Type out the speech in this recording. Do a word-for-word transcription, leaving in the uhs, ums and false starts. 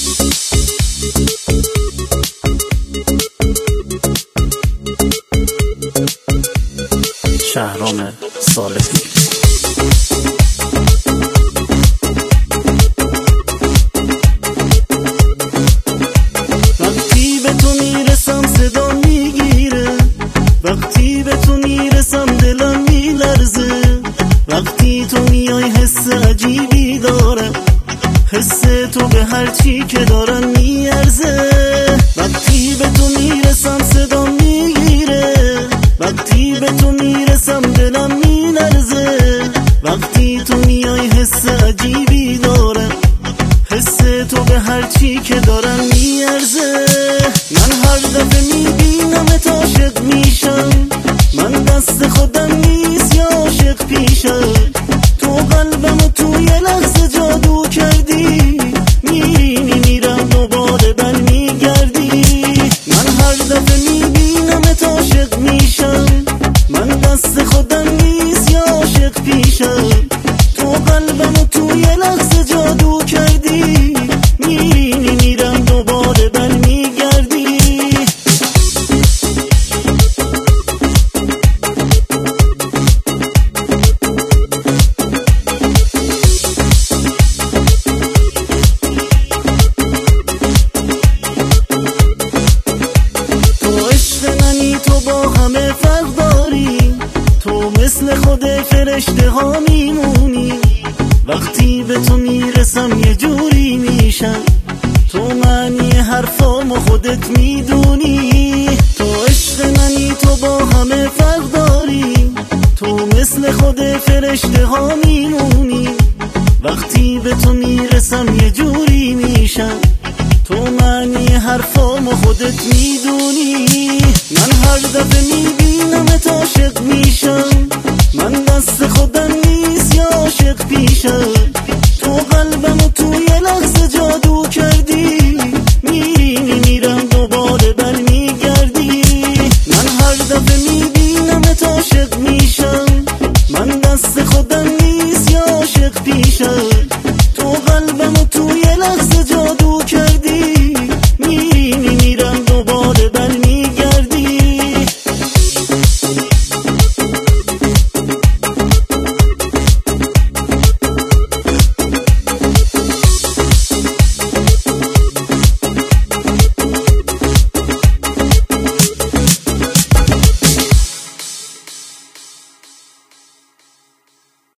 شهرام صالحی. وقتی به تو میرسم صدا میگیره، وقتی به تو میرسم دلم میلرزه، وقتی تو میای حس عجیبی دارم، حس تو به هر چی که دارم میارزه. وقتی به تو میرسم صدا میگیره، وقتی به تو میرسم دلم میلرزه، وقتی تو میای حس عجیبی دارم، حس تو به هر چی که دارم میارزه. من هر دفعه میبینمت عاشق میشم، من دست خودم نیست یا عاشق پیشم، تو قلبمو توی لحظه جادو کردی، میرینی میرم دوباره بر میگردی. من هر دفعه میبینمت عاشق میشم، من دست خودم نیست یا عاشق پیشم، تو قلبمو توی لحظه جادو کردی، میرینی میرم دوباره بر میگردی. تو عشق منی، تو با همه فرق داری، تو مثل خود فرشته ها میمونی، وقتی به تو میرسم یه جوری میشم، تو معنی حرفامو خودت میدونی. تو عشق منی، تو با همه فرق داری، تو مثل خود فرشته ها میمونی، وقتی به تو میرسم یه جوری میشم، تو معنی حرفامو خودت میدونی. من هر دفعه میبینمت عاشق میشم، من دست خودم نیست یا عاشق پیشم، تو قلبمو توی لحظه جادو کردی، میرینی میرم دوباره بر میگردی. من هر دفعه میبینمت عاشق میشم، من دست خودم نیست یا عاشق پیشم،